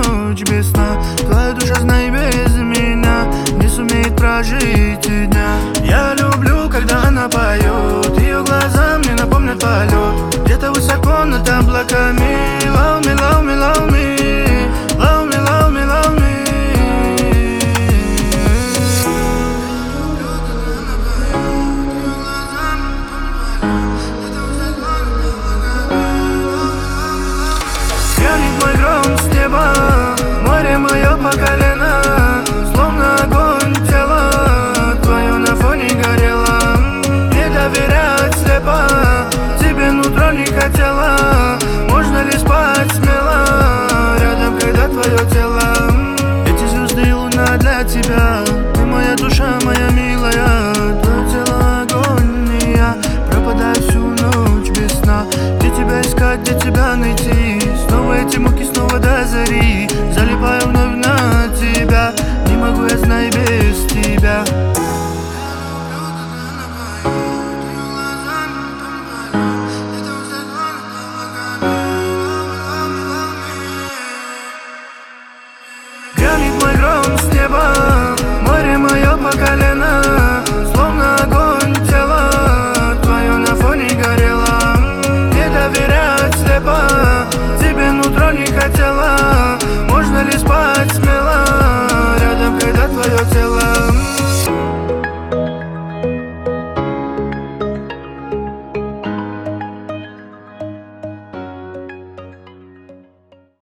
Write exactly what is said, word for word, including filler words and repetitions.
ночь без сна. Твоя душа, знай, без меня не сумеет прожить и дня. Я люблю, когда она поет, ее глаза мне напомнят полет. Где-то высоко над облаками. Love me, love me, love me.